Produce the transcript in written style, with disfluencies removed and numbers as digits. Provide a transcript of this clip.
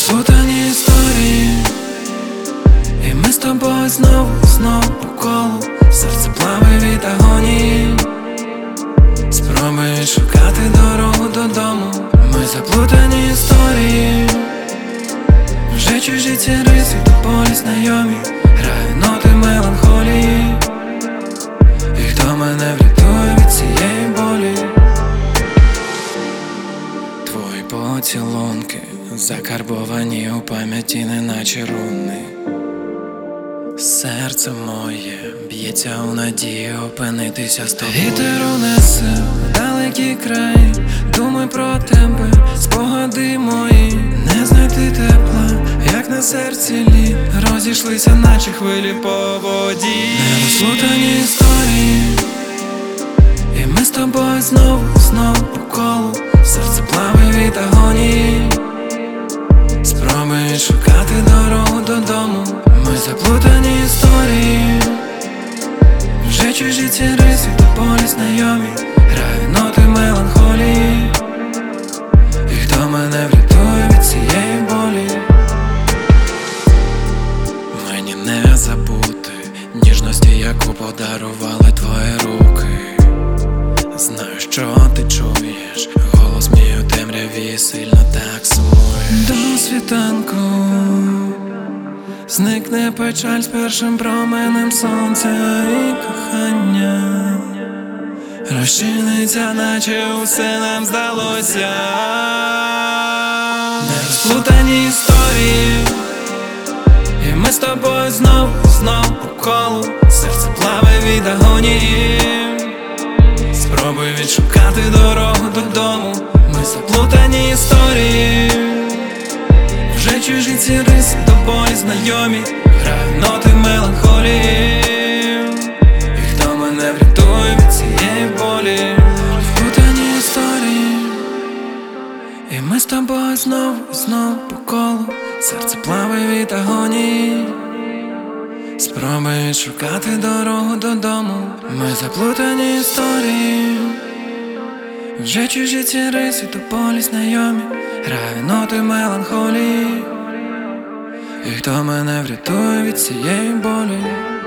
Розплутані історії, і ми з тобою знову по колу. Серце плаває від агонії, спробуєш шукати дорогу додому. Ми заплутані історії, вже чужі ці риси, до болі знайомі. Грає ноти меланхолії, і хто мене врятує від цієї болі? Твої поцілунки закарбовані у пам'яті, неначе руни. Серце моє б'ється у надії опинитися з тобою. Вітер унесе в далекі краї, думай про тебе, спогади мої. Не знайти тепла, як на серці лід, розійшлися, наче хвилі по воді. Нерозплутані історії, і ми з тобою знову по колу. Серце плаває від агонії, спробуєш шукати дорогу додому. Ми заплутані історії, вже чужі ці риси, до болі знайомі. Грає ноти меланхолії, і хто мене врятує від цієї болі? Мені не забути ніжності, яку подарували твої руки. Знаю, що ти чуєш, голос мій у темряві сильно так сумує. До світанку зникне печаль з першим променем сонця, і кохання розчиниться, наче усе нам здалося. Нерозплутані історії, і ми з тобою знову по колу. Серце плаває від агонії, спробуй відшукати дорогу додому. Ми заплутані історії, вже чужі ці риси, до болі знайомі. Грають ноти меланхолії, і хто мене врятує від цієї болі? Розплутані історії, і ми з тобою знову по колу. Серце плаває від агонії, спробуєш шукати дорогу додому. Ми заплутані історії, вже чужі ці риси, до болі знайомі. Грає ноти меланхолії, і хто мене врятує від цієї болі?